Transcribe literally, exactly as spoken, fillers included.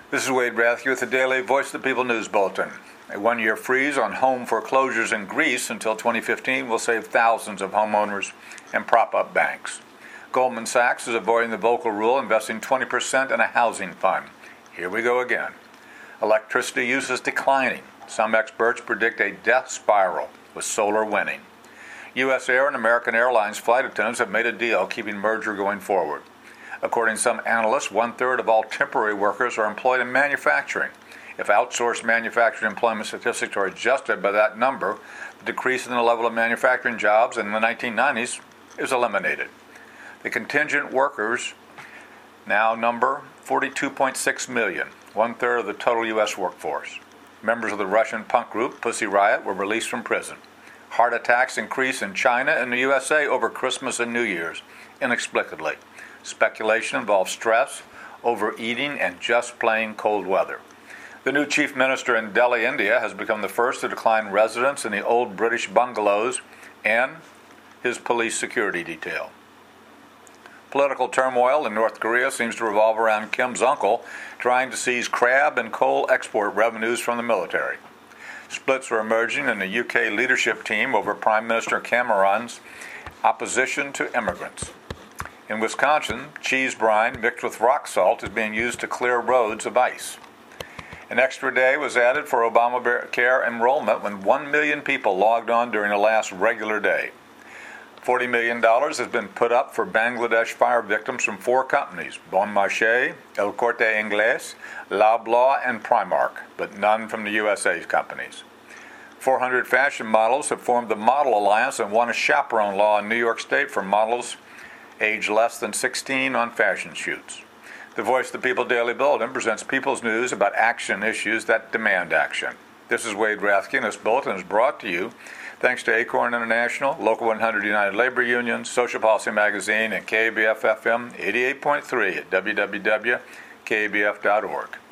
This is Wade Rathke with the Daily Voice of the People News Bulletin. A one-year freeze on home foreclosures in Greece until twenty fifteen will save thousands of homeowners and prop up banks. Goldman Sachs is avoiding the Volcker rule, investing twenty percent in a housing fund. Here we go again. Electricity use is declining. Some experts predict a death spiral, with solar winning. U S Air and American Airlines flight attendants have made a deal keeping merger going forward. According to some analysts, one-third of all temporary workers are employed in manufacturing. If outsourced manufacturing employment statistics are adjusted by that number, the decrease in the level of manufacturing jobs in the nineteen nineties is eliminated. The contingent workers now number forty-two point six million, one-third of the total U S workforce. Members of the Russian punk group Pussy Riot were released from prison. Heart attacks increase in China and the U S A over Christmas and New Year's, inexplicably. Speculation involves stress, overeating, and just plain cold weather. The new chief minister in Delhi, India, has become the first to decline residence in the old British bungalows and his police security detail. Political turmoil in North Korea seems to revolve around Kim's uncle trying to seize crab and coal export revenues from the military. Splits are emerging in the U K leadership team over Prime Minister Cameron's opposition to immigrants. In Wisconsin, cheese brine mixed with rock salt is being used to clear roads of ice. An extra day was added for Obamacare enrollment when one million people logged on during the last regular day. forty million dollars has been put up for Bangladesh fire victims from four companies, Bon Marché, El Corte Inglés, Loblaw, and Primark, but none from the U S A companies. four hundred fashion models have formed the Model Alliance and won a chaperone law in New York State for models aged less than sixteen on fashion shoots. The Voice of the People Daily Bulletin presents people's news about action issues that demand action. This is Wade Rathke, and this bulletin is brought to you thanks to Acorn International, Local one hundred United Labor Union, Social Policy Magazine, and K A B F F M eighty-eight point three at w w w dot k a b f dot org.